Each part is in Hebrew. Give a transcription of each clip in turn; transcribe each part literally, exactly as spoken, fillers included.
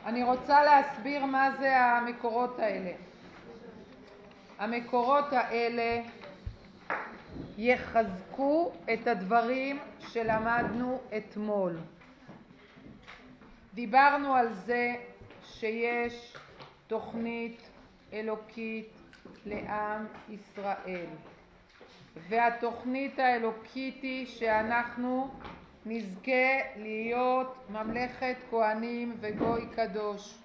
אני רוצה להסביר מה זה המקורות האלה. המקורות האלה יחזקו את הדברים שלמדנו אתמול. דיברנו על זה שיש תוכנית אלוקית לעם ישראל, והתוכנית האלוקית היא שאנחנו נזכה להיות ממלכת כהנים וגוי קדוש,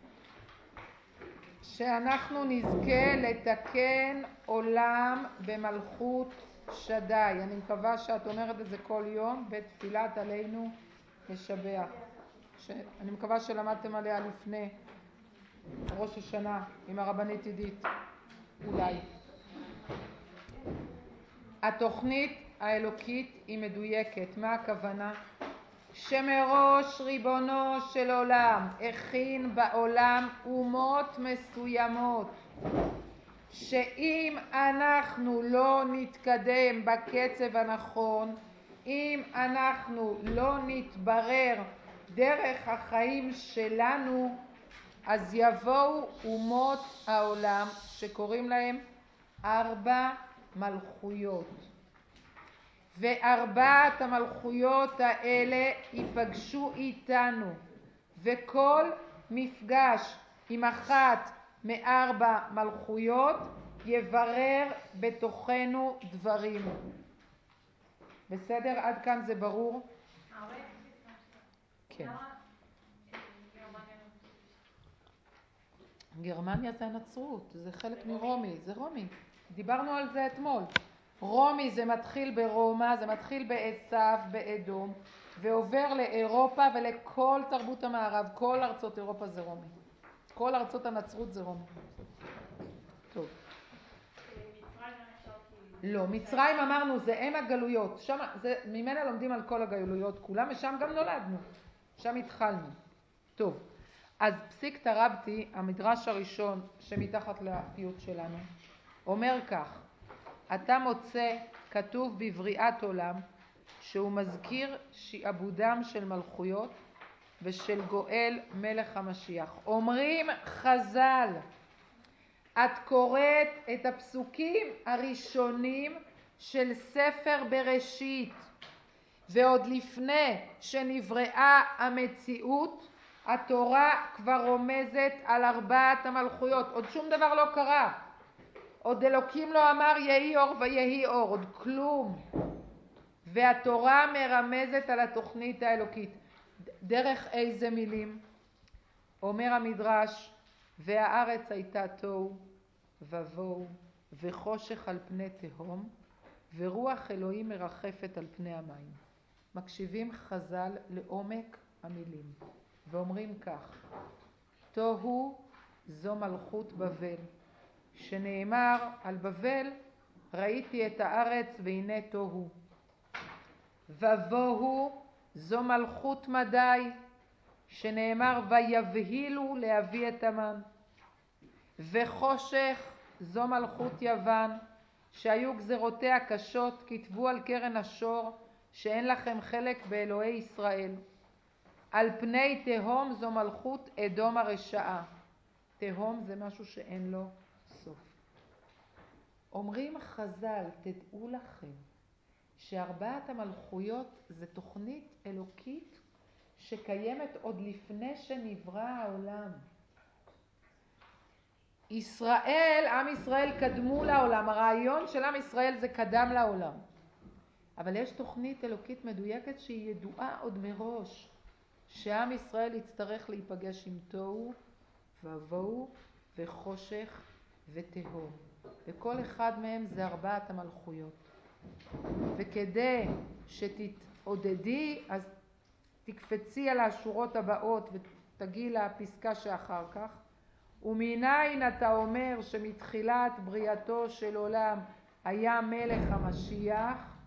שאנחנו נזכה לתקן עולם במלכות שדי. אני מקווה שאת אומרת את זה כל יום בתפילת עלינו לשבח. אני מקווה שלמדתם עליה לפני ראש השנה עם הרבנית עידית, אולי. התוכנית האלוקית היא מדויקת. מה הכוונה? שמראש ריבונו של עולם הכין בעולם אומות מסוימות, שאם אנחנו לא נתקדם בקצב הנכון, אם אנחנו לא נתברר דרך החיים שלנו, אז יבואו אומות העולם שקוראים להם ארבע מלכויות, וארבעת המלכויות האלה ייפגשו איתנו, וכל מפגש עם אחת מארבע מלכויות יברר בתוכנו דברים. בסדר? עד כאן זה ברור? כן. גרמניה זה הנצרות, זה חלק מרומי, זה רומי. דיברנו על זה אתמול. רומי זה מתחיל ברומא, זה מתחיל בעשיו, באדום, ועובר לאירופה ולכל תרבות המערב. כל ארצות אירופה זה רומי. כל ארצות הנצרות זה רומי. טוב. לא, מצרים אמרנו זה אם הגלויות. שם, זה, ממנה לומדים על כל הגלויות כולם, ושם גם נולדנו. שם התחלנו. טוב. אז פסיק תרבתי, המדרש הראשון שמתחת לפיוט שלנו, אומר כך: אתה מוצא כתוב בבריאת עולם שהוא מזכיר שעבודם של מלכויות ושל גואל מלך המשיח. אומרים חז"ל, את קוראת את הפסוקים הראשונים של ספר בראשית, ועוד לפני שנבראה המציאות התורה כבר רומזת על ארבעת המלכויות. עוד שום דבר לא קרה. עוד אלוקים לא אמר יהי אור ויהי אור, עוד כלום. והתורה מרמזת על התוכנית האלוקית. דרך איזה מילים? אומר המדרש, והארץ הייתה תוהו ובוהו וחושך על פני תהום, ורוח אלוהים מרחפת על פני המים. מקשיבים חז"ל לעומק המילים ואומרים כך: תוהו זו מלכות בבל, שנאמר על בבל ראיתי את הארץ והנה תוהו. ובוהו זו מלכות מדי, שנאמר ויבהילו להביא את המן. וחושך זו מלכות יוון, שהיו גזרותיה קשות, כתבו על קרן השור שאין לכם חלק באלוהי ישראל. על פני תהום זו מלכות אדום הרשעה. תהום זה משהו שאין לו סוף. אומרים חז"ל, תדעו לכם שארבעת המלכויות זה תוכנית אלוקית שקיימת עוד לפני שנברא העולם. ישראל, עם ישראל קדמו לעולם. הרעיון של עם ישראל זה קדם לעולם. אבל יש תוכנית אלוקית מדויקת שהיא ידועה עוד מראש, שעם ישראל יצטרך להיפגש עם תוהו ובוהו וחושך ותהום, וכל אחד מהם זה ארבעת המלכויות. וכדי שתתעודדי, אז תקפצי על השורות הבאות ותגיעי לפסקה שאחר כך. ומניין אתה אומר שמתחילת בריאתו של עולם היה מלך המשיח,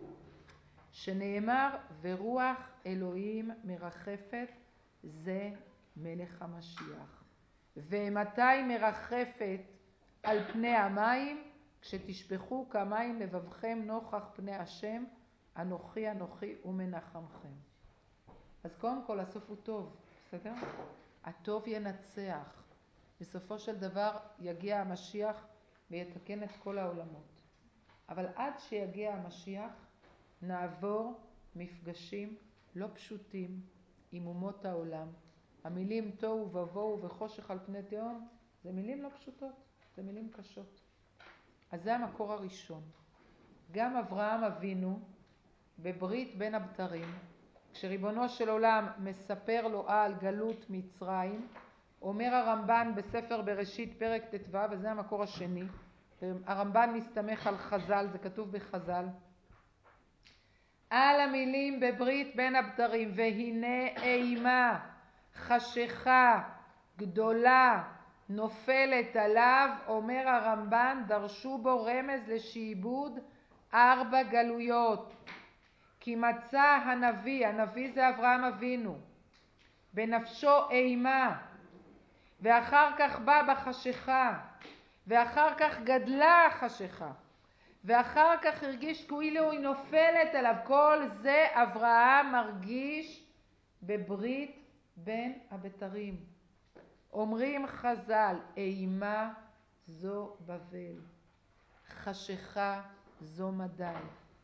שנאמר ורוח אלוהים מרחפת, זה מלך המשיח. ומתי מרחפת על פני המים? כשתשפכו כמים לבבכם נוכח פני השם, אנוכי אנוכי ומנחמכם. אז קודם כל הסוף הוא טוב, בסדר? הטוב ינצח. בסופו של דבר יגיע המשיח ויתקן את כל העולמות. אבל עד שיגיע המשיח נעבור מפגשים לא פשוטים עם אומות העולם. המילים תוהו ובוהו וחושך על פני תהום זה מילים לא פשוטות, זה מילים קשות. אז זה המקור הראשון. גם אברהם אבינו בברית בין הבתרים, כשריבונו של עולם מספר לו על גלות מצרים, אומר הרמב"ן בספר בראשית פרק ט"ו, וזה המקור השני, הרמב"ן מסתמך על חז"ל, זה כתוב בחז"ל, על המילים בברית בין הבתרים, והנה אימה חשיכה גדולה נופלת עליו, אומר הרמב"ן, דרשו בו רמז לשעבוד ארבע גלויות. כי מצא הנביא, הנביא זה אברהם אבינו, בנפשו אימה, ואחר כך בא בחשיכה, ואחר כך גדלה החשיכה, ואחר כך הרגיש כאילו היא נופלת עליו. כל זה אברהם מרגיש בברית בין הבתרים. אומרים חז"ל, אימה זו בבל, חשיכה זו מדי,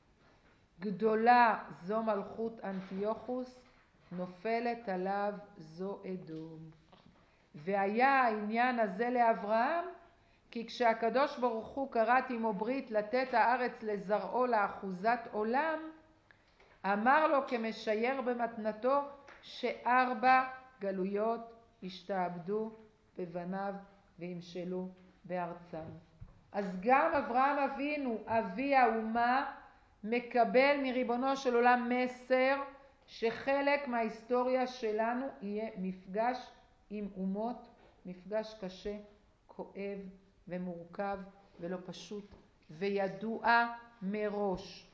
גדולה זו מלכות אנטיוכוס, נופלת עליו זו אדום. והיה העניין הזה לאברהם, כי כשהקדוש ברוך הוא כרת עמו ברית לתת הארץ לזרעו לאחוזת עולם, אמר לו כמשייר במתנתו שארבע גלויות השתעבדו בבניו וימשלו בארצם. אז גם אברהם אבינו, אבי האומה, מקבל מריבונו של עולם מסר שחלק מההיסטוריה שלנו יהיה מפגש עם אומות, מפגש קשה, כואב ומורכב ולא פשוט וידוע מראש.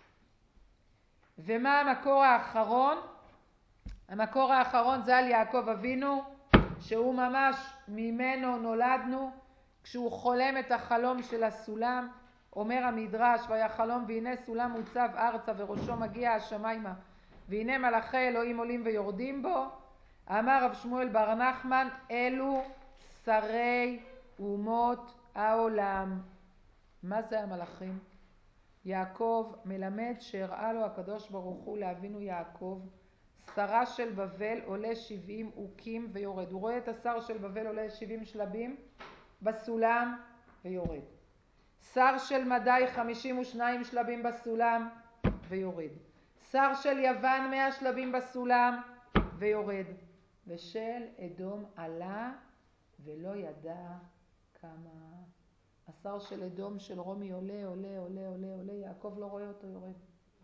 ומה המקור האחרון? המקור האחרון זה על יעקב אבינו, שהוא ממש ממנו נולדנו, כשהוא חולם את החלום של הסולם. אומר המדרש, והיה חלום והנה סולם מוצב ארצה וראשו מגיע השמיימה, והנה מלאכי אלוהים עולים ויורדים בו. אמר רב שמואל בר נחמן, אלו שרי אומות העולם. מה זה המלאכים? יעקב מלמד שהראה לו הקדוש ברוך הוא לאבינו יעקב, שרה של בבל עולה שבעים עוקים ויורד. הוא רואה את השר של בבל עולה שבעים שלבים בסולם ויורד. שר של מדי חמישים ושניים שלבים בסולם ויורד. שר של יוון מאה שלבים בסולם ויורד. ושל אדום עלה ולא ידע כמה. השר של אדום של רומי עולה, עולה, עולה, עולה, עולה, יעקב לא רואה אותו יורד.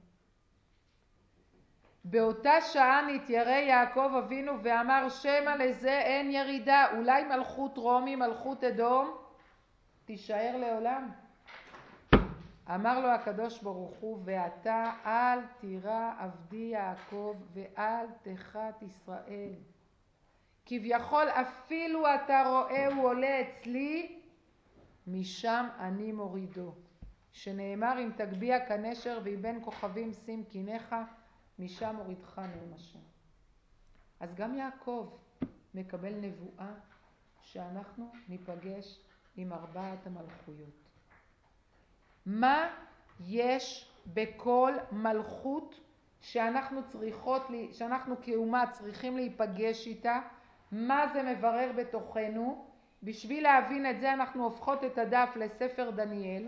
באותה שעה נתיירא יעקב אבינו ואמר, שמה לזה אין ירידה, אולי מלכות רומי, מלכות אדום, תישאר לעולם. אמר לו הקדוש ברוך הוא, ואתה אל תירא עבדי יעקב ואל תחת ישראל. כביכול אפילו אתה רואה הוא עולה אצלי, משם אני מורידו. שנאמר אם תגביה כנשר ואיבן כוכבים שים קיניך, משם הורידך נאום השם. אז גם יעקב מקבל נבואה שאנחנו ניפגש עם ארבעת המלכויות. מה יש בכל מלכות שאנחנו צריכות, שאנחנו כאומה צריכים להיפגש איתה? מה זה מברר בתוכנו? בשביל להבין את זה אנחנו הופכות את הדף לספר דניאל.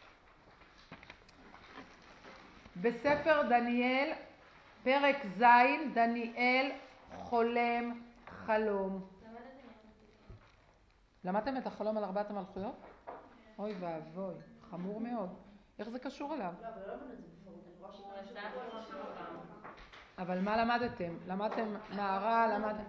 בספר דניאל פרק ז', דניאל חולם חלום. למדתם את החלום על ארבעת המלכויות? אוי ואבוי, חמור מאוד. איך זה קשור אליו? לא, אבל לא למדנו את זה בפירוט. אבל מה למדתם? למדתם מערה, למדתם...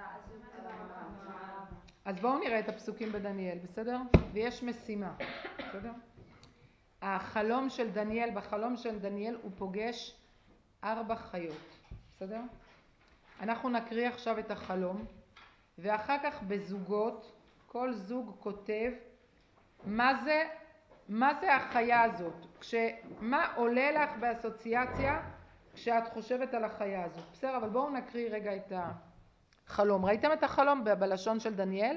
אז בואו נראה את הפסוקים בדניאל, בסדר? ויש משימה, בסדר? החלום של דניאל, בחלום של דניאל הוא פוגש ארבע חיות, בסדר? אנחנו נקריא עכשיו את החלום, ואחר כך בזוגות, כל זוג כותב מה זה, מה זה החיה הזאת, כש, מה עולה לך באסוציאציה כשאת חושבת על החיה הזאת, בסדר? אבל בואו נקריא רגע את חלום. ראיתם את החלום ב- בלשון של דניאל?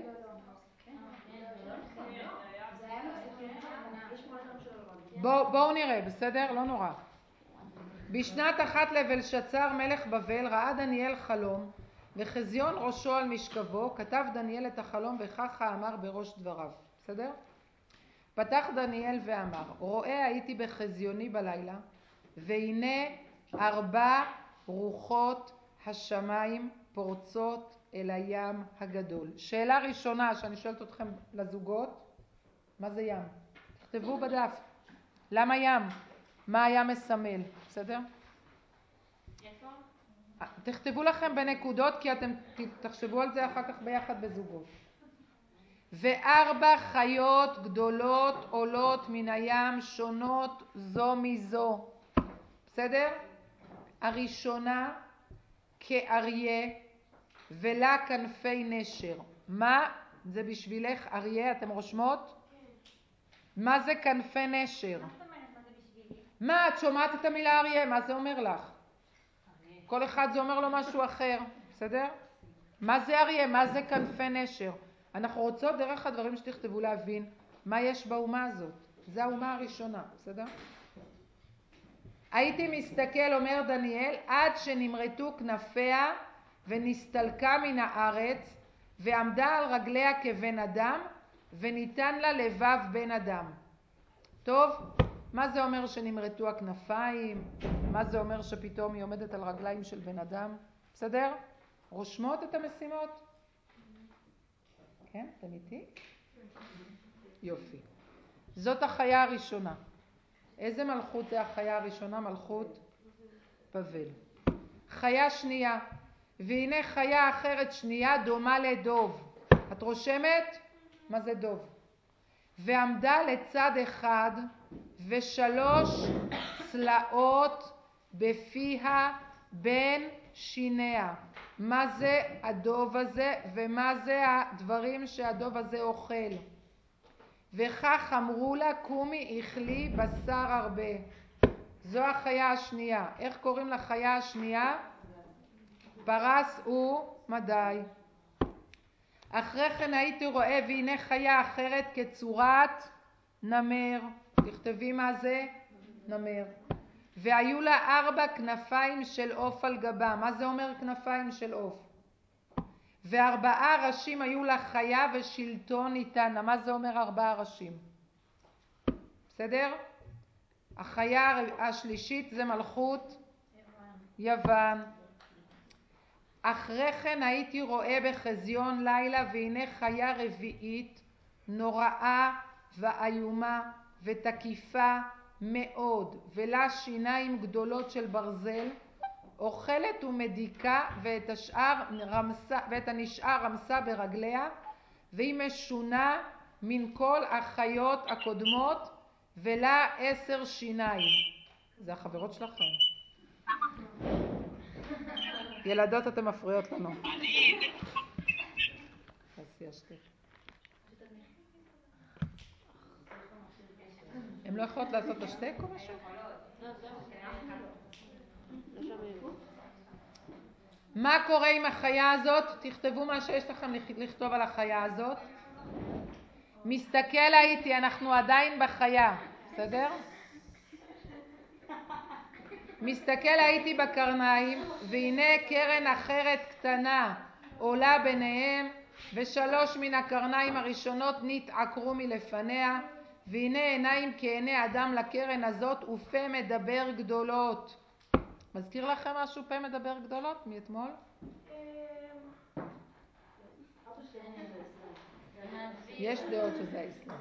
בואו בוא נראה, בסדר? לא נורא. בשנת אחת לבלשצר מלך בבל ראה דניאל חלום, וחזיון ראשו על משכבו, כתב דניאל את החלום וככה אמר בראש דבריו. בסדר? פתח דניאל ואמר, רואה הייתי בחזיוני בלילה, והנה ארבע רוחות השמיים פורצות אל הים הגדול. שאלה ראשונה שאני שואלת אתכם לזוגות, מה זה ים? תכתבו בדף. למה ים? מה הים מסמל? בסדר? תכתבו לכם בנקודות כי אתם תחשבו על זה אחר כך ביחד בזוגות. וארבע חיות גדולות עולות מן הים שונות זו מזו. בסדר? הראשונה כאריה ולה כנפי נשר. מה זה בשבילך אריה? אתם רושמות? מה זה כנפי נשר? מה זאת אומרת? מה זה בשבילי? מה, את שומעת את המילה אריה? מה זה אומר לך? כל אחד זה אומר לו משהו אחר, בסדר? מה זה אריה? מה זה כנפי נשר? אנחנו רוצות דרך הדברים שתכתבו להבין מה יש באומה הזאת. זה האומה הראשונה, בסדר? הייתי מסתכל, אומר דניאל, עד שנמרטו כנפיה ונסתלקה מן הארץ ועמדה על רגליה כבן אדם וניתן לה לבב בן אדם. טוב, מה זה אומר שנמרטו הכנפיים? מה זה אומר שפתאום היא עומדת על רגליים של בן אדם? בסדר? רושמות את המשימות? כן, אתם איתי? יופי. זאת החיה הראשונה. איזה מלכות זה החיה הראשונה? מלכות בבל. חיה שנייה. והנה חיה אחרת שנייה דומה לדוב. את רושמת? מה זה דוב? ועמדה לצד אחד ושלוש צלעות בפיה בין שיניה. מה זה הדוב הזה ומה זה הדברים שהדוב הזה אוכל? וכך אמרו לה, קומי אכלי בשר הרבה. זו החיה השנייה. איך קוראים לחיה השנייה? פרס ומדי. אחרי כן הייתי רואה והנה חיה אחרת כצורת נמר. תכתבי מה זה? נמר. והיו לה ארבע כנפיים של עוף על גבה. מה זה אומר כנפיים של עוף? וארבעה ראשים היו לה חיה ושלטון ניתנה. מה זה אומר ארבעה ראשים? בסדר? החיה השלישית זה מלכות יוון. אחרי כן הייתי רואה בחזיון לילה והנה חיה רביעית נוראה ואיומה ותקיפה מאוד ולה שיניים גדולות של ברזל, אוכלת ומדיקה ואת השאר רמסה, ואת הנשאר רמסה ברגליה, והיא משונה מן כל החיות הקודמות ולה עשר שיניים. זה החברות שלכם. ילדות, אתם מפריעות לנו. תעשי השתק. הן לא יכולות לעשות השתק או משהו? מה קורה עם החיה הזאת? תכתבו מה שיש לכם לכתוב על החיה הזאת. מסתכל הייתי, אנחנו עדיין בחיה, בסדר? מסתכל הייתי בקרניים, והנה קרן אחרת קטנה עולה ביניהם, ושלוש מן הקרניים הראשונות נתעקרו מלפניה, והנה עיניים כעיני אדם לקרן הזאת, ופה מדבר גדולות. מזכיר לכם משהו פה מדבר גדולות מאתמול? יש דעות שזה האסלאם.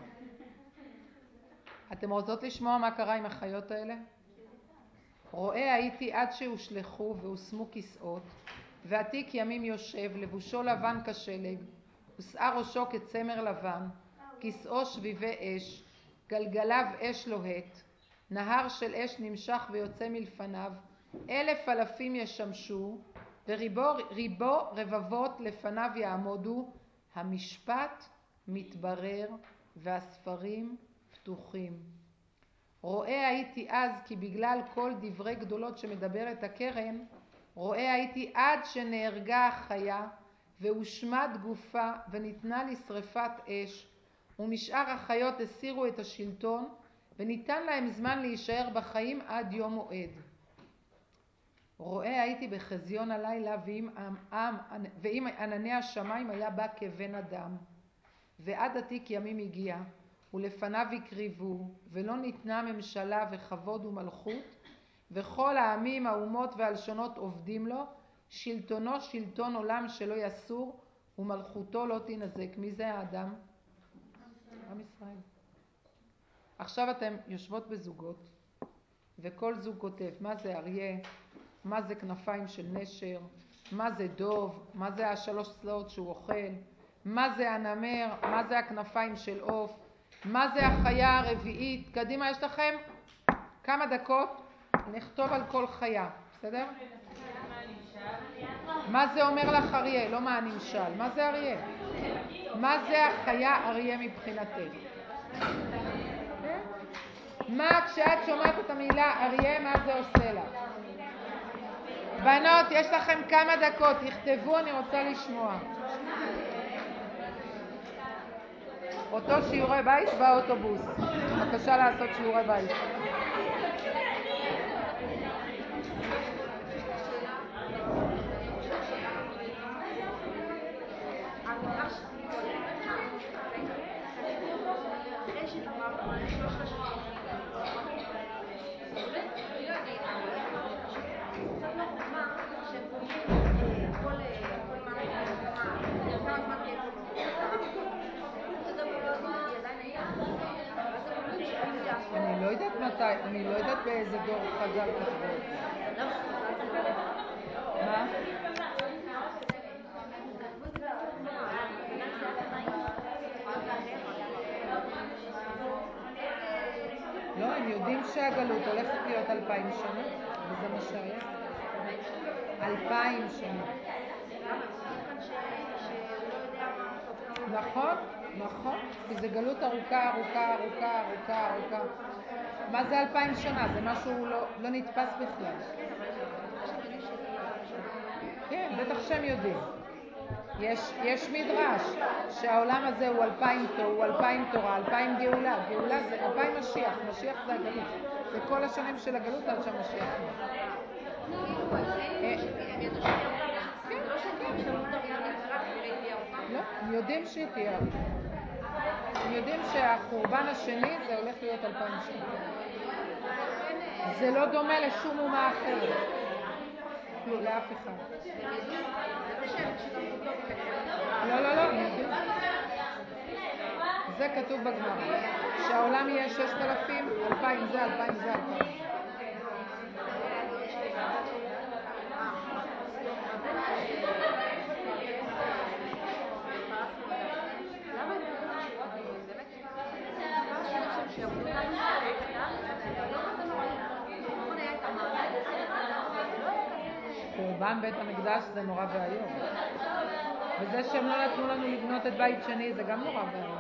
אתם רוצות לשמוע מה קרה עם החיות האלה? רואה הייתי עד שהושלחו והושמו כיסאות, ועתיק ימים יושב, לבושו לבן כשלג, ושער ראשו כצמר לבן, כיסאו שביבי אש, גלגליו אש לוהט, נהר של אש נמשך ויוצא מלפניו, אלף אלפים ישמשו, וריבו ריבו רבבות לפניו יעמודו, המשפט מתברר והספרים פתוחים. רואה הייתי אז כי בגלל כל דברי גדולות שמדברת הקרן, רואה הייתי עד שנהרגה החיה והושמד גופה וניתנה לשרפת אש, ומשאר החיות הסירו את השלטון, וניתן להם זמן להישאר בחיים עד יום מועד. רואה הייתי בחזיון הלילה, ואם, עם, ואם ענני השמיים היה בא כבן אדם, ועד עתיק ימים הגיע, ולפניו הקריבו, ולא ניתנה ממשלה וכבוד ומלכות, וכל העמים, האומות והלשונות עובדים לו, שלטונו שלטון עולם שלא יסור, ומלכותו לא תנזק. מי זה האדם? עם ישראל. עכשיו אתם יושבות בזוגות, וכל זוג כותב מה זה אריה, מה זה כנפיים של נשר, מה זה דוב, מה זה השלוש צלעות שהוא אוכל, מה זה הנמר, מה זה הכנפיים של עוף, מה זה החיה הרביעית. קדימה, יש לכם כמה דקות לכתוב על כל חיה, בסדר? מה זה אומר לך אריה? לא מה הנמשל, מה זה אריה? מה זה החיה אריה מבחינתך? מה כשאת שומעת את המילה אריה, מה זה עושה לך? בנות, יש לכם כמה דקות, תכתבו, אני רוצה לשמוע. אותו שיעורי בית באוטובוס. בבקשה לעשות שיעורי בית. אני לא יודעת מתי, אני לא יודעת באיזה דור חז"ל כתבו אותו. מה? לא, הם יודעים שהגלות הולכת להיות אלפיים שנה, וזה מה שהיה. אלפיים שנה. נכון, נכון, כי זה גלות ארוכה, ארוכה, ארוכה, ארוכה, ארוכה. מה זה אלפיים שנה? זה משהו לא, לא נתפס בכלל. כן, בטח שהם יודעים. יש, יש מדרש שהעולם הזה הוא אלפיים תורה, הוא אלפיים תורה, אלפיים גאולה. גאולה זה אלפיים משיח, משיח זה הגלות. זה כל השנים של הגלות עד שהמשיח. לא, הם יודעים שהיא תהיה. הם יודעים שהחורבן השני זה הולך להיות אלפיים שנה. זה לא דומה לשום אומה אחרת. לא, לאף אחד. לא, לא, לא, אני יודעת. זה כתוב בגמרא. שהעולם יהיה ששת אלפים, אלפיים זה, אלפיים זה, אלפיים. חורבן בית המקדש זה נורא ואיום. וזה שהם לא נתנו לנו לבנות את בית שני זה גם נורא ואיום.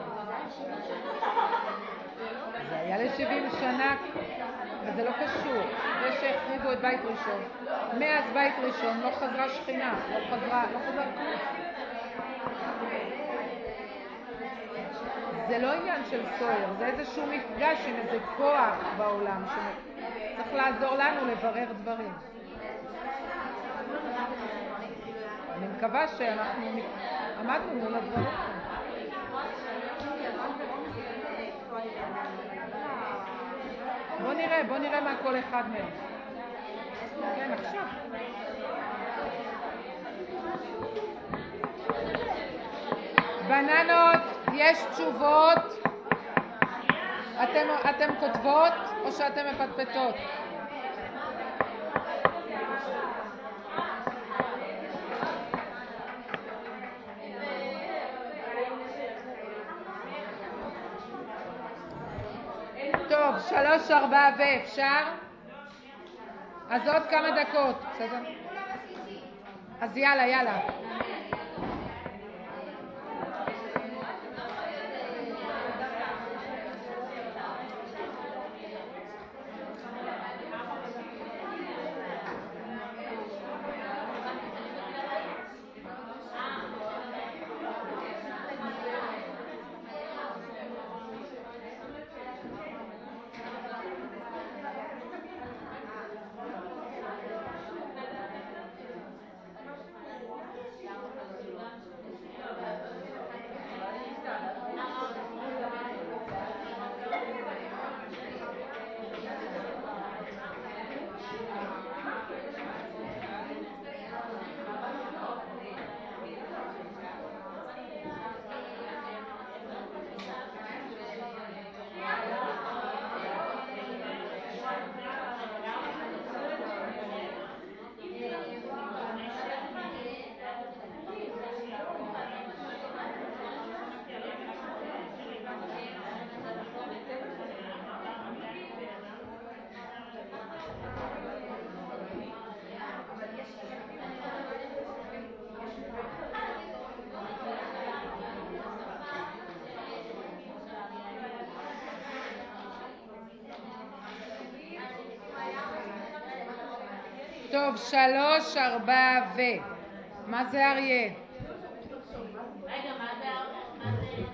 זה היה ל-שבעים שנה, וזה לא קשור. זה שהחריבו את בית ראשון. מאז בית ראשון לא חזרה שכינה, לא חזרה, לא חזרה כלום. זה לא עניין של סוער, זה איזשהו מפגש עם איזה כוח בעולם שצריך לעזור לנו לברר דברים. אני מקווה שאנחנו עמדנו מול הדברים. בוא נראה, בוא נראה מה כל אחד מהם. כן, עכשיו. בננות, יש תשובות? אתם, אתם כותבות או שאתם מפטפטות? טוב, שלוש, ארבע ואפשר? אז עוד כמה דקות, בסדר? אז יאללה, יאללה. טוב, שלוש, ארבע ו... מה זה אריה? רגע, מה זה ים?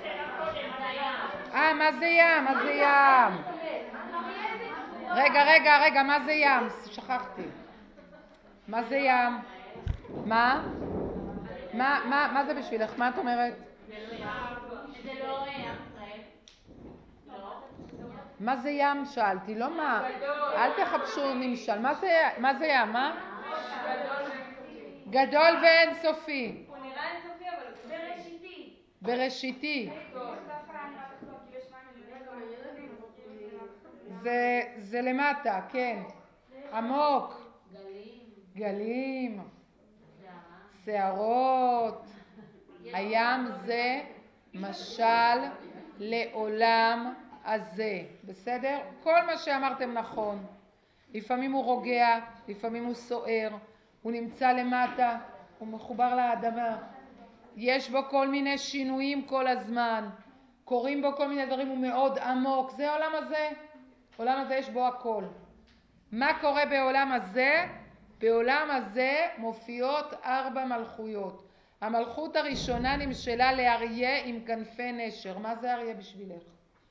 אה, מה זה ים? מה זה ים? רגע, רגע, רגע, מה זה ים? שכחתי. מה זה ים? מה? מה, מה, מה זה בשבילך? מה את אומרת? זה לא ים ישראל. לא. מה זה ים? שאלתי, לא מה. אל תחפשו נמשל. מה זה, מה זה ים? מה? גדול ואינסופי. הוא נראה אינסופי, אבל הוא בראשיתי. בראשיתי. זה, זה למטה, כן. עמוק. גלים. גלים. שערה. שערות. הים זה משל לעולם הזה. בסדר? כל מה שאמרתם נכון. לפעמים הוא רוגע, לפעמים הוא סוער, הוא נמצא למטה, הוא מחובר לאדמה. יש בו כל מיני שינויים כל הזמן. קוראים בו כל מיני דברים, הוא מאוד עמוק. זה העולם הזה. העולם הזה יש בו הכל. מה קורה בעולם הזה? בעולם הזה מופיעות ארבע מלכויות. המלכות הראשונה נמשלה לאריה עם כנפי נשר. מה זה אריה בשבילך?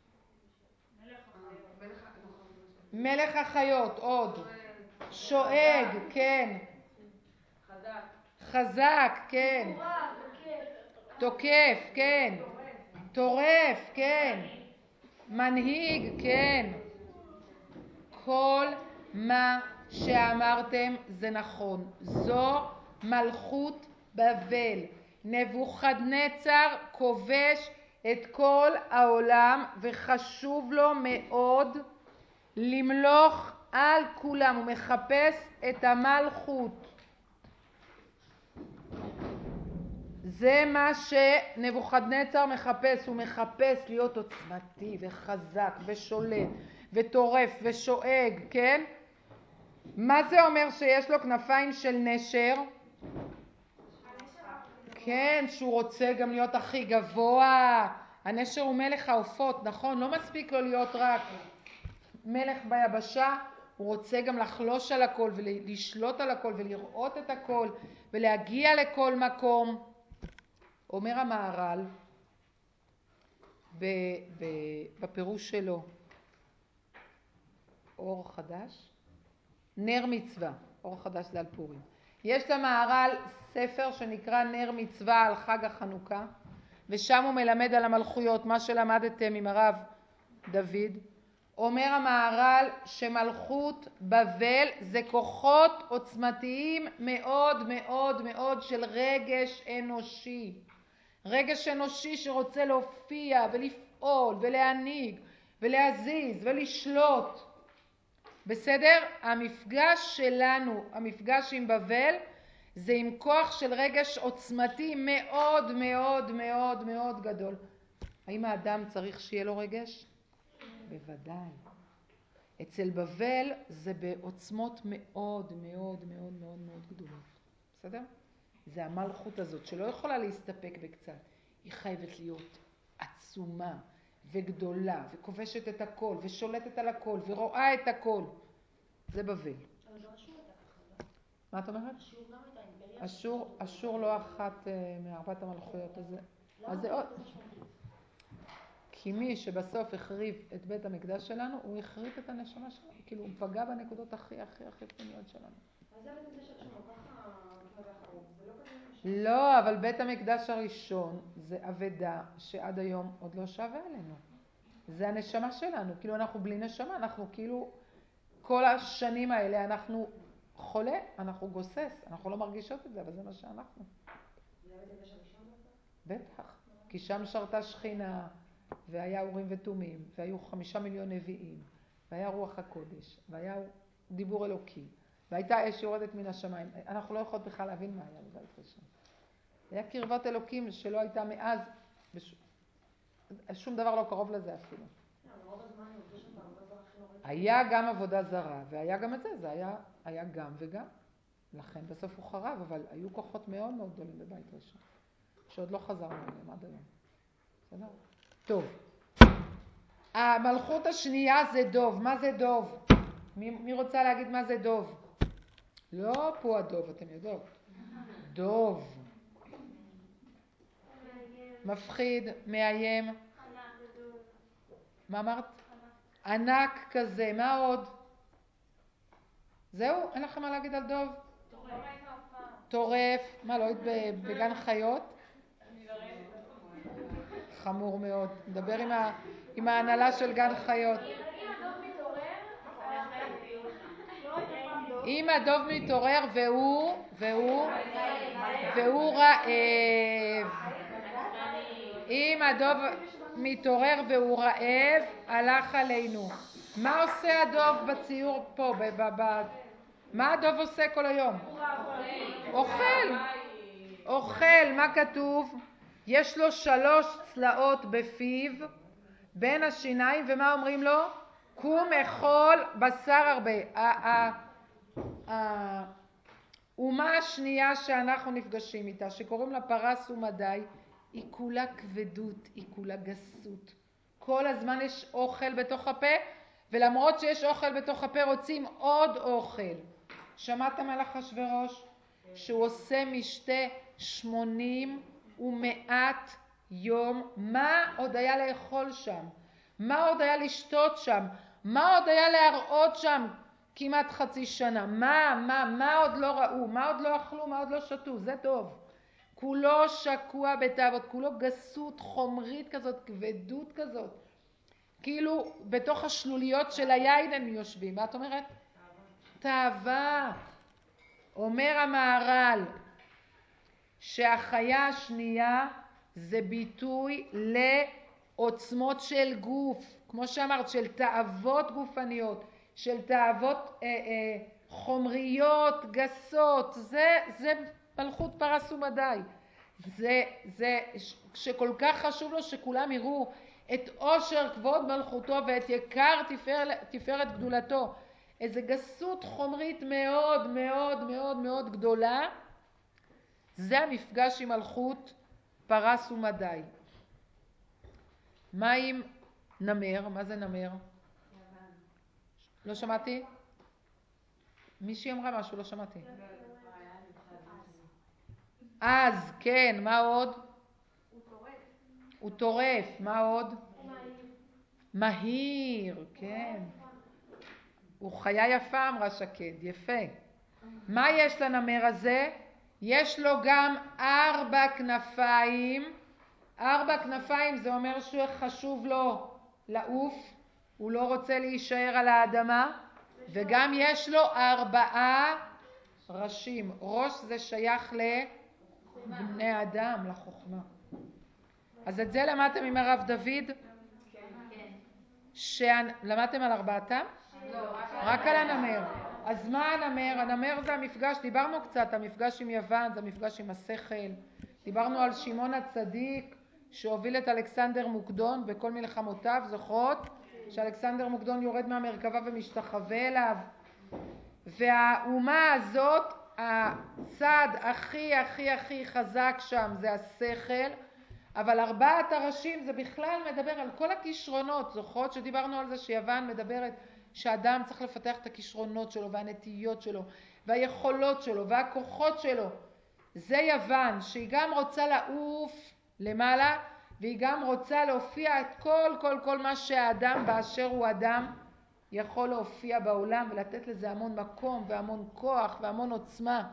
מלך החיות. עוד. שואג, כן. חזק. חזק, כן. תוקף, כן. טורף, כן. מנהיג, כן. כל מה שאמרתם זה נכון. זו מלכות בבל. נבוכדנצר כובש את כל העולם וחשוב לו מאוד למלוך על כולם. הוא מחפש את המלכות. זה מה שנבוכדנצר מחפש. הוא מחפש להיות עוצמתי וחזק ושולט וטורף ושואג, כן? מה זה אומר שיש לו כנפיים של נשר? כן, שהוא רוצה גם להיות הכי גבוה. הנשר הוא מלך העופות, נכון? לא מספיק לו להיות רק מלך ביבשה, הוא רוצה גם לחלוש על הכל ולשלוט על הכל ולראות את הכל ולהגיע לכל מקום. אומר המהר"ל בפירוש שלו, אור חדש, נר מצווה, אור חדש זה על פורים. יש למהר"ל ספר שנקרא נר מצווה על חג החנוכה, ושם הוא מלמד על המלכויות, מה שלמדתם עם הרב דוד. אומר המהר"ל שמלכות בבל זה כוחות עוצמתיים מאוד מאוד מאוד של רגש אנושי. רגש אנושי שרוצה להופיע ולפעול ולהנהיג ולהזיז ולשלוט. בסדר? המפגש שלנו, המפגש עם בבל, זה עם כוח של רגש עוצמתי מאוד מאוד מאוד מאוד גדול. האם האדם צריך שיהיה לו רגש? בוודאי. אצל בבל זה בעוצמות מאוד מאוד מאוד מאוד מאוד גדולות. בסדר? זה המלכות הזאת שלא יכולה להסתפק בקצת. היא חייבת להיות עצומה וגדולה וכובשת את הכל ושולטת על הכל ורואה את הכל. זה בבל. אבל גם אשור הייתה ככה, לא? מה את אומרת? אשור גם הייתה אימפריה. אשור, אשור לא אחת מארבעת המלכויות הזה. אז זה עוד. כי מי שבסוף החריב את בית המקדש שלנו, הוא החריב את הנשמה שלנו. כאילו הוא פגע בנקודות הכי הכי הכי פנימיות שלנו. אז זה בית המקדש הראשון, ככה כמה והחרוב, זה לא כזה משהו. לא, אבל בית המקדש הראשון זה אבדה שעד היום עוד לא שווה אלינו. זה הנשמה שלנו. כאילו אנחנו בלי נשמה, אנחנו כאילו כל השנים האלה אנחנו חולה, אנחנו גוסס, אנחנו לא מרגישות את זה, אבל זה מה שאנחנו. זה בית המקדש הראשון דווקא? בטח, כי שם שרתה שכינה, והיה אורים ותומים, והיו חמישה מיליון נביאים, והיה רוח הקודש, והיה דיבור אלוקי, והייתה אש יורדת מן השמיים. אנחנו לא יכולות בכלל להבין מה היה בבית ראשון. היה קרבת אלוקים שלא הייתה מאז, בש... שום דבר לא קרוב לזה אפילו. רוב הזמן הם עובדו שם בעבודה זרה הכי נוראית. היה גם עבודה זרה, והיה גם את זה, זה היה, היה גם וגם. לכן בסוף הוא חרב, אבל היו כוחות מאוד מאוד גדולים בבית ראשון, שעוד לא חזרנו אליהם עד היום. בסדר? טוב. המלכות השנייה זה דוב. מה זה דוב? מי, מי רוצה להגיד מה זה דוב? לא פה הדוב, אתם יודעות. דוב. מפחיד, מאיים. מה אמרת? ענק כזה, מה עוד? זהו? אין לכם מה להגיד על דוב? טורף. מה, לא היית בגן חיות? חמור מאוד. נדבר עם, ה... עם ההנהלה של גן חיות. אם הדוב מתעורר והוא, והוא, והוא רעב. אם הדוב מתעורר והוא רעב, הלך עלינו. מה עושה הדוב בציור פה? ב- ב- ב- מה הדוב עושה כל היום? אוכל. אוכל, מה כתוב? יש לו שלוש צלעות בפיו, בין השיניים, ומה אומרים לו? קום אכול בשר הרבה. האומה השנייה שאנחנו נפגשים איתה, שקוראים לה פרס ומדי, היא כולה כבדות, היא כולה גסות. כל הזמן יש אוכל בתוך הפה, ולמרות שיש אוכל בתוך הפה רוצים עוד אוכל. שמעתם על אחשוורוש? שהוא עושה משתה שמונים ומעט יום. מה עוד היה לאכול שם? מה עוד היה לשתות שם? מה עוד היה להראות שם כמעט חצי שנה? מה, מה, מה עוד לא ראו? מה עוד לא אכלו? מה עוד לא שתו? זה טוב. כולו שקוע בתאוות, כולו גסות חומרית כזאת, כבדות כזאת. כאילו בתוך השלוליות של היין הם יושבים. מה את אומרת? תאווה. אומר המהר"ל שהחיה השנייה זה ביטוי לעוצמות של גוף, כמו שאמרת, של תאוות גופניות, של תאוות אה, אה, חומריות, גסות. זה, זה מלכות פרס ומדי. זה, זה שכל כך חשוב לו שכולם יראו את עושר כבוד מלכותו ואת יקר תפאר, תפארת גדולתו. איזו גסות חומרית מאוד מאוד מאוד מאוד גדולה. זה המפגש עם מלכות פרס ומדי. מה עם נמר? מה זה נמר? לא שמעתי? מישהי אמרה משהו, לא שמעתי. אז, כן, מה עוד? הוא טורף. הוא טורף, מה עוד? הוא מהיר. מהיר, כן. הוא חיה יפה, אמרה שקד, יפה. מה יש לנמר הזה? יש לו גם ארבע כנפיים. ארבע כנפיים זה אומר שחשוב לו לעוף, הוא לא רוצה להישאר על האדמה, וגם יש לו ארבעה ראשים. ראש זה שייך לבני אדם, לחוכמה. אז את זה למדתם עם הרב דוד? כן. למדתם על ארבעתם? רק על הנמר. אז מה הנמר? הנמר זה המפגש, דיברנו קצת, המפגש עם יוון, זה המפגש עם השכל. דיברנו על שמעון הצדיק שהוביל את אלכסנדר מוקדון בכל מלחמותיו, זוכרות? שאלכסנדר מוקדון יורד מהמרכבה ומשתחווה אליו. והאומה הזאת, הצד הכי הכי הכי חזק שם זה השכל, אבל ארבעת הראשים זה בכלל מדבר על כל הכישרונות. זוכרות שדיברנו על זה שיוון מדברת שאדם צריך לפתח את הכישרונות שלו והנטיות שלו והיכולות שלו והכוחות שלו. זה יוון שהיא גם רוצה לעוף למעלה והיא גם רוצה להופיע את כל כל כל מה שהאדם באשר הוא אדם יכול להופיע בעולם ולתת לזה המון מקום והמון כוח והמון עוצמה.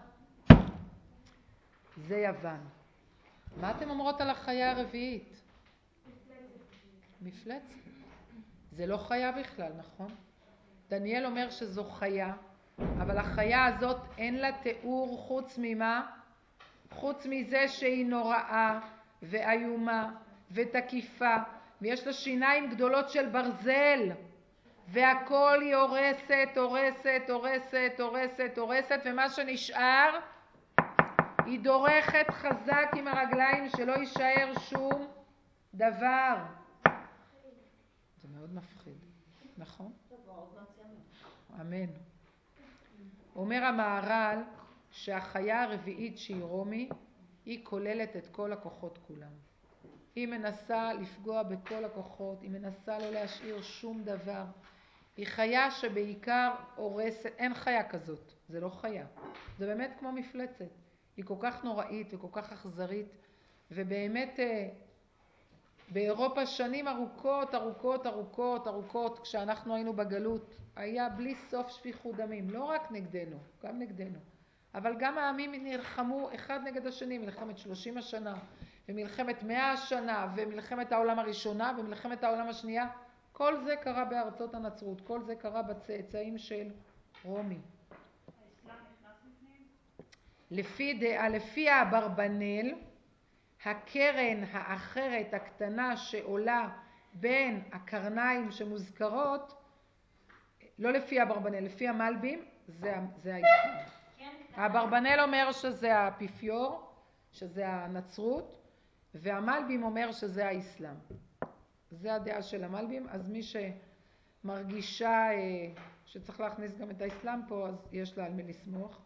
זה יוון. מה אתם אומרות על החיה הרביעית? מפלצת. זה לא חיה בכלל, נכון? דניאל אומר שזו חיה, אבל החיה הזאת אין לה תיאור חוץ ממה? חוץ מזה שהיא נוראה ואיומה ותקיפה, ויש לה שיניים גדולות של ברזל, והכל היא הורסת, הורסת, הורסת, הורסת, הורסת, ומה שנשאר היא דורכת חזק עם הרגליים שלא יישאר שום דבר. זה מאוד מפחיד, נכון? אמן. אומר המהר"ל שהחיה הרביעית שהיא רומי, היא כוללת את כל הכוחות כולם. היא מנסה לפגוע בכל הכוחות, היא מנסה לא להשאיר שום דבר. היא חיה שבעיקר הורסת, אין חיה כזאת, זה לא חיה. זה באמת כמו מפלצת. היא כל כך נוראית וכל כך אכזרית, ובאמת באירופה שנים ארוכות, ארוכות, ארוכות, ארוכות, כשאנחנו היינו בגלות, היה בלי סוף שפיכות דמים, לא רק נגדנו, גם נגדנו. אבל גם העמים נלחמו אחד נגד השני, מלחמת שלושים השנה, ומלחמת מאה השנה, ומלחמת העולם הראשונה, ומלחמת העולם השנייה. כל זה קרה בארצות הנצרות, כל זה קרה בצאצאים של רומי. האסלאם נכנס בפנים? לפי דעה, לפי האברבנאל, הקרן האחרת הקטנה שעולה בין הקרניים שמוזכרות, לא לפי האברבנאל, לפי המלבים, זה, זה האסלאם. האברבנאל אומר שזה האפיפיור, שזה הנצרות, והמלבים אומר שזה האסלאם. זה הדעה של המלבים, אז מי שמרגישה שצריך להכניס גם את האסלאם פה, אז יש לה על מי לסמוך.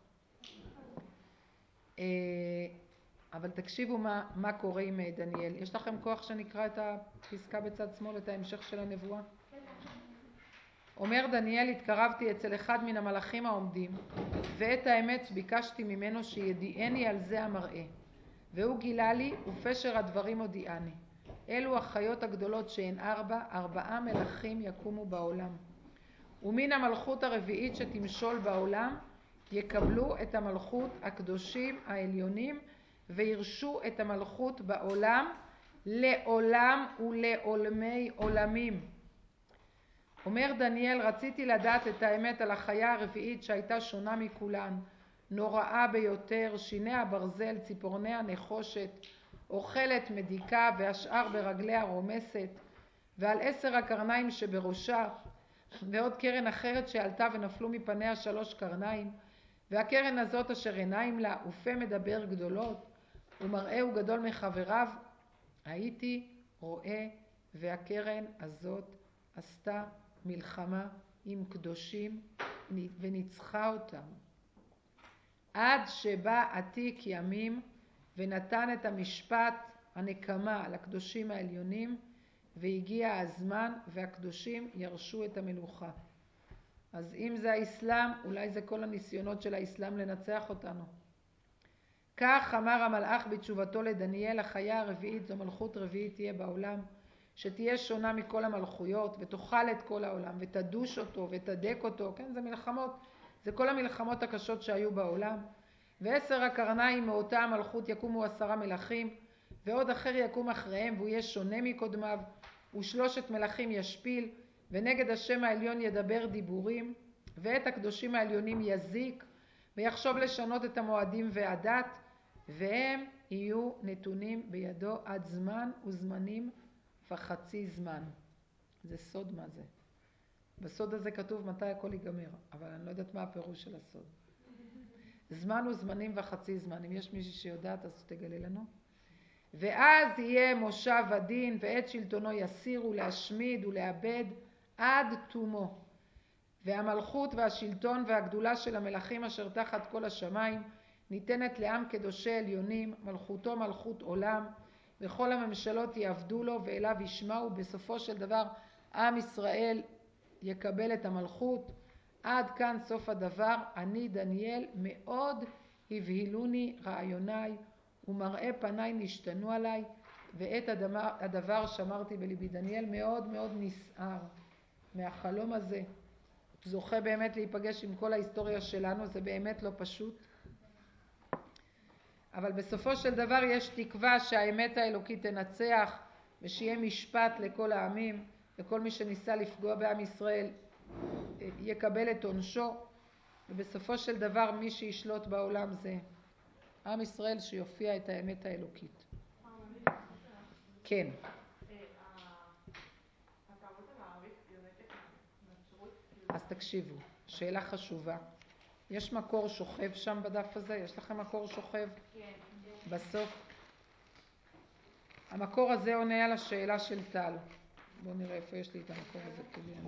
אבל תקשיבו מה, מה קורה עם דניאל. יש לכם כוח שנקרא את הפסקה בצד שמאל, את ההמשך של הנבואה? אומר דניאל, התקרבתי אצל אחד מן המלאכים העומדים, ואת האמת ביקשתי ממנו שידיעני על זה המראה. והוא גילה לי, ופשר הדברים הודיעני. אלו החיות הגדולות שהן ארבע, ארבעה מלאכים יקומו בעולם. ומן המלכות הרביעית שתמשול בעולם, יקבלו את המלכות הקדושים העליונים, וירשו את המלכות בעולם לעולם ולעולמי עולמים. אומר דניאל, רציתי לדעת את האמת על החיה הרביעית שהייתה שונה מכולן, נוראה ביותר, שיני הברזל, ציפורני הנחושת, אוכלת מדיקה והשאר ברגליה רומסת, ועל עשר הקרניים שבראשה, ועוד קרן אחרת שעלתה ונפלו מפניה שלוש קרניים, והקרן הזאת אשר עיניים לה ופה מדבר גדולות, ומראהו גדול מחבריו, הייתי רואה, והקרן הזאת עשתה מלחמה עם קדושים וניצחה אותם. עד שבא עתיק ימים ונתן את המשפט הנקמה לקדושים העליונים, והגיע הזמן והקדושים ירשו את המלוכה. אז אם זה האסלאם, אולי זה כל הניסיונות של האסלאם לנצח אותנו. כך אמר המלאך בתשובתו לדניאל, החיה הרביעית זו מלכות רביעית תהיה בעולם, שתהיה שונה מכל המלכויות, ותאכל את כל העולם, ותדוש אותו, ותדק אותו. כן, זה מלחמות, זה כל המלחמות הקשות שהיו בעולם. ועשר הקרניים מאותה המלכות יקומו עשרה מלכים, ועוד אחר יקום אחריהם, והוא יהיה שונה מקודמיו, ושלושת מלכים ישפיל, ונגד השם העליון ידבר דיבורים, ואת הקדושים העליונים יזיק, ויחשוב לשנות את המועדים והדת, והם יהיו נתונים בידו עד זמן וזמנים וחצי זמן. זה סוד מה זה. בסוד הזה כתוב מתי הכל ייגמר, אבל אני לא יודעת מה הפירוש של הסוד. זמן וזמנים וחצי זמן. אם יש מישהי שיודעת אז תגלה לנו. ואז יהיה מושב הדין, ואת שלטונו יסירו להשמיד ולאבד עד תומו. והמלכות והשלטון והגדולה של המלכים אשר תחת כל השמיים ניתנת לעם קדושי עליונים, מלכותו מלכות עולם, וכל הממשלות יעבדו לו ואליו ישמעו. בסופו של דבר עם ישראל יקבל את המלכות. עד כאן סוף הדבר. אני דניאל מאוד הבהילוני רעיוניי, ומראה פניי נשתנו עליי, ואת הדבר, הדבר שמרתי בליבי. דניאל מאוד מאוד נסער מהחלום הזה. זוכה באמת להיפגש עם כל ההיסטוריה שלנו, זה באמת לא פשוט. אבל בסופו של דבר יש תקווה שהאמת האלוקית תנצח, ושיהיה משפט לכל העמים, וכל מי שניסה לפגוע בעם ישראל יקבל את עונשו, ובסופו של דבר מי שישלוט בעולם זה עם ישראל שיופיע את האמת האלוקית. כן. אז תקשיבו, שאלה חשובה. יש מקור שוכב שם בדף הזה? יש לכם מקור שוכב? כן. בסוף. המקור הזה עונה על השאלה של טל. בואו נראה איפה יש לי את המקור הזה.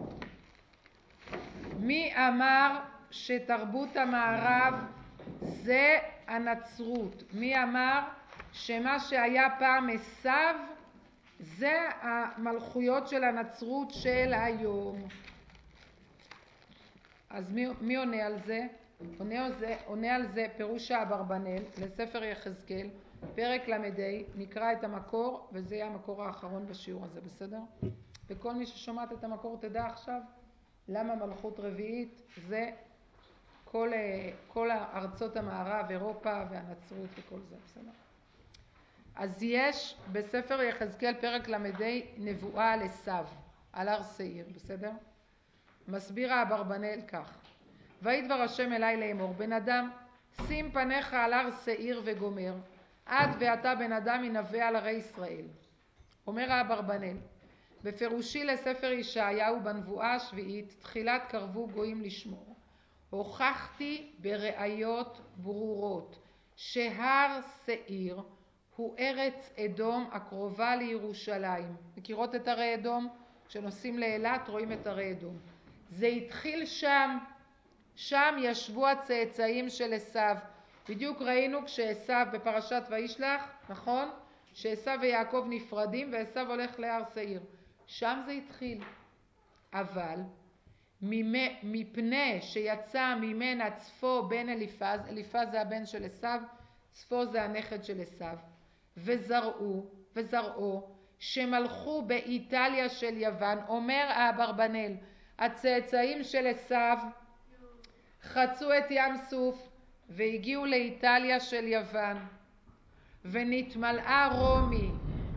מי אמר שתרבות המערב זה הנצרות? מי אמר שמה שהיה פעם עשיו זה המלכויות של הנצרות של היום? אז מי, מי עונה על זה? עונה על זה, עונה על זה פירוש האברבנאל לספר יחזקאל, פרק למדי, נקרא את המקור, וזה יהיה המקור האחרון בשיעור הזה, בסדר? וכל מי ששומעת את המקור תדע עכשיו למה מלכות רביעית זה כל, כל ארצות המערב, אירופה והנצרות וכל זה, בסדר? אז יש בספר יחזקאל פרק למדי נבואה על עשיו, על הר שעיר, בסדר? מסביר האברבנאל כך: וידבר השם אלי לאמור, בן אדם, שים פניך על הר שעיר וגומר, עד ואתה בן אדם ינבא על ערי ישראל. אומר האברבנאל, בפירושי לספר ישעיהו בנבואה השביעית, תחילת קרבו גויים לשמור, הוכחתי בראיות ברורות שהר שעיר הוא ארץ אדום הקרובה לירושלים. מכירות את הרי אדום? כשנוסעים לאילת רואים את הרי אדום. זה התחיל שם, שם ישבו הצאצאים של עשיו. בדיוק ראינו כשעשיו בפרשת וישלח, נכון? שעשיו ויעקב נפרדים ועשיו הולך להר שעיר. שם זה התחיל. אבל מפני שיצא ממנה צפו בן אליפז, אליפז זה הבן של עשיו, צפו זה הנכד של עשיו, וזרעו וזרעו שמלכו באיטליה של יוון. אומר האברבנאל, הצאצאים של עשיו חצו את ים סוף והגיעו לאיטליה של יוון, ונתמלאה רומי.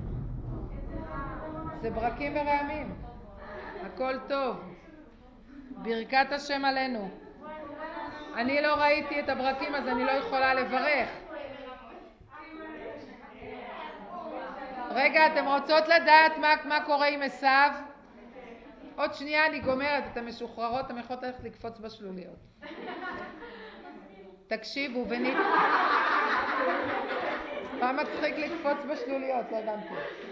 זה ברקים ורעמים, הכל טוב, ברכת השם עלינו. אני לא ראיתי את הברקים אז אני לא יכולה לברך. רגע, אתם רוצות לדעת מה, מה קורה עם עשיו? עוד שנייה אני גומרת, אתם משוחררות, אתם יכולות ללכת לקפוץ בשלוליות. תקשיבו, ונית... מה מצחיק לקפוץ בשלוליות? לא הבנתי.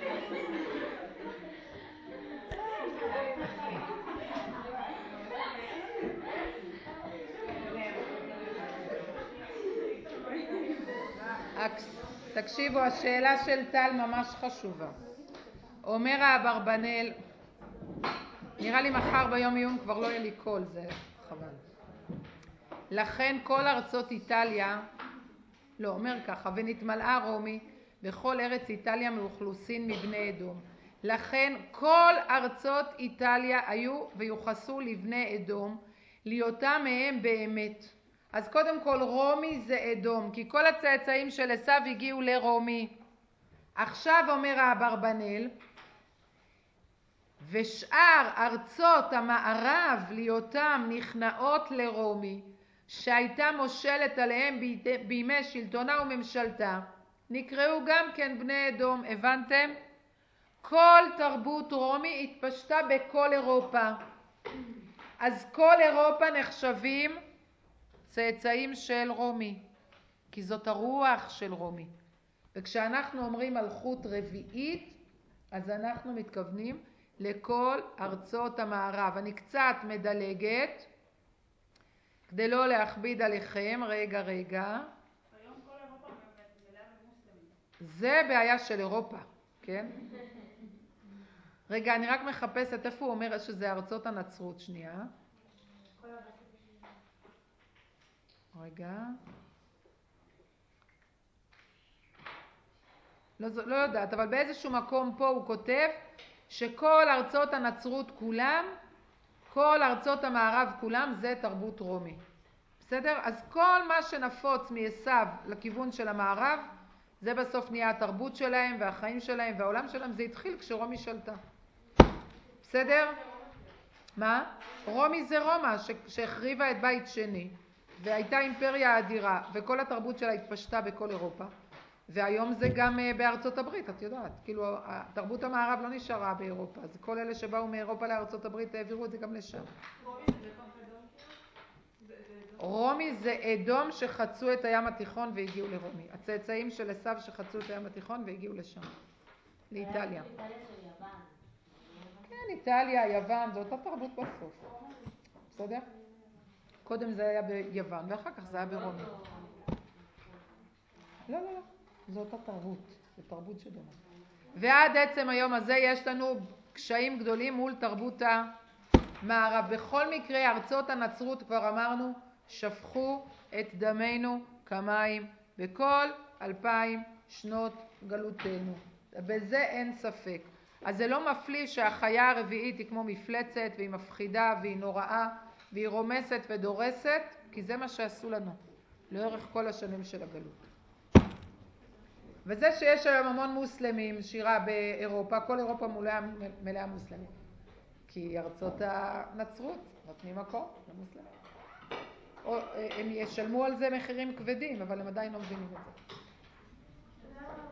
תקשיבו, השאלה של טל ממש חשובה. אומר האברבנאל, נראה לי מחר ביום עיון כבר לא יהיה לי קול, זה חבל. לכן כל ארצות איטליה, לא, אומר ככה, ונתמלאה רומי וכל ארץ איטליה מאוכלוסין מבני אדום. לכן כל ארצות איטליה היו ויוחסו לבני אדום, להיותם מהם באמת. אז קודם כל רומי זה אדום, כי כל הצאצאים של עשיו הגיעו לרומי. עכשיו אומר האברבנאל, ושאר ארצות המערב להיותם נכנעות לרומי, שהייתה מושלת עליהם בימי שלטונה וממשלתה, נקראו גם כן בני אדום. הבנתם? כל תרבות רומי התפשטה בכל אירופה. אז כל אירופה נחשבים צאצאים של רומי, כי זאת הרוח של רומי. וכשאנחנו אומרים מלכות רביעית, אז אנחנו מתכוונים לכל ארצות המערב. אני קצת מדלגת, כדי לא להכביד עליכם. רגע, רגע. היום כל אירופה מלאה במוסלמים. זה בעיה של אירופה, כן? רגע, אני רק מחפשת איפה הוא אומר שזה ארצות הנצרות. שנייה. רגע. לא, לא יודעת, אבל באיזשהו מקום פה הוא כותב שכל ארצות הנצרות כולם, כל ארצות המערב כולם זה תרבות רומי. בסדר? אז כל מה שנפוץ מעשיו לכיוון של המערב, זה בסוף נהיה התרבות שלהם והחיים שלהם והעולם שלהם. זה התחיל כשרומי שלטה. בסדר? מה? רומי זה רומא שהחריבה את בית שני והייתה אימפריה אדירה, וכל התרבות שלה התפשטה בכל אירופה. והיום זה גם בארצות הברית, את יודעת. כאילו, תרבות המערב לא נשארה באירופה. אז כל אלה שבאו מאירופה לארצות הברית העבירו את זה גם לשם. רומי זה אדום שחצו את הים התיכון והגיעו לרומי. הצאצאים של עשיו שחצו את הים התיכון והגיעו לשם. לאיטליה. כן, איטליה, יוון, זו אותה תרבות בסוף. בסדר? קודם זה היה ביוון ואחר כך זה היה ברומי. לא, לא, לא. זו אותה תרבות. זו תרבות שדומה. ועד עצם היום הזה יש לנו קשיים גדולים מול תרבות מערב. בכל מקרה, ארצות הנצרות, כבר אמרנו, שפכו את דמנו כמים בכל אלפיים שנות גלותנו. בזה אין ספק. אז זה לא מפליא שהחיה הרביעית היא כמו מפלצת, והיא מפחידה, והיא נוראה, והיא רומסת ודורסת, כי זה מה שעשו לנו לאורך כל השנים של הגלות. וזה שיש היום המון מוסלמים, שירה באירופה, כל אירופה מלאה, מלאה מוסלמים. כי ארצות הנצרות נותנים מקום למוסלמים. או, הם ישלמו על זה מחירים כבדים, אבל הם עדיין לא מבינים את זה.